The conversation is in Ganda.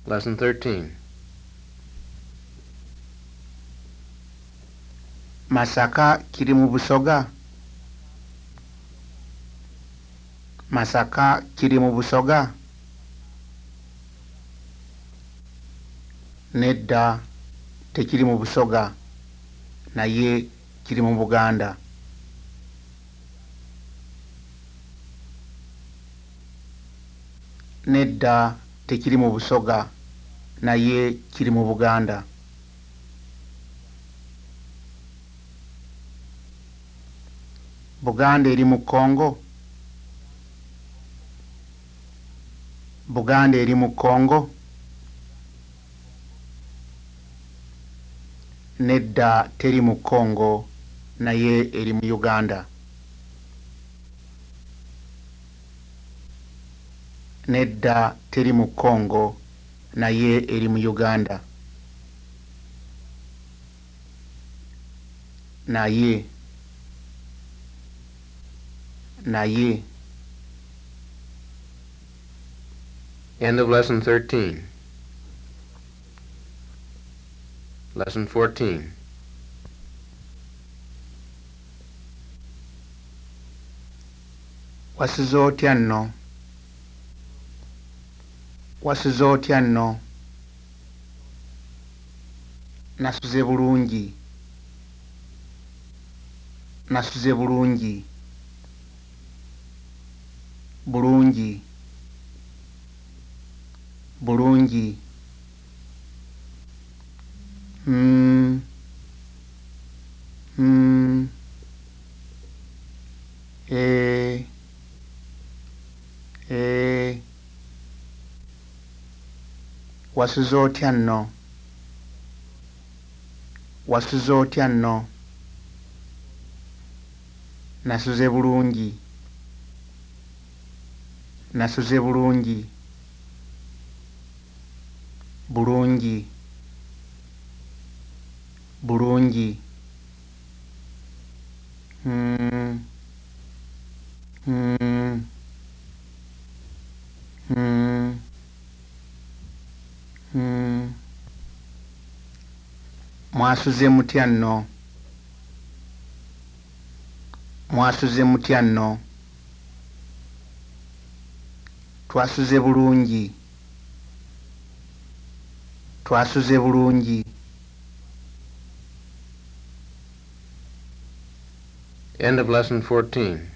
Lesson 13. Masaka kiri mu Busoga. Masaka kiri mu Busoga. Nedda tekiri mu Busoga naye kiri mu Buganda. Nedda tekiri mu Busoga naye kiri mu Buganda. Buganda eri mu Congo. Buganda eri mu Congo. Nedda teri mu Congo naye eri mu Uganda. Nedda teri mu Congo naye eri mu Uganda. Naye naye. End of Lesson 13. Lesson 14. Wasuze otya nno? Wasuze otya nno? Nasuze bulungi. Nasuze bulungi. Bulungi. Bulungi. Wasuze otya nno? Wasuze otya nno? Nasuze bulungi. Nasuze bulungi. Bulungi. Bulungi. Mwasuze mutya nno? Mwasuze mutya nno? Twasuze bulungi. Twasuze bulungi. End of Lesson 14.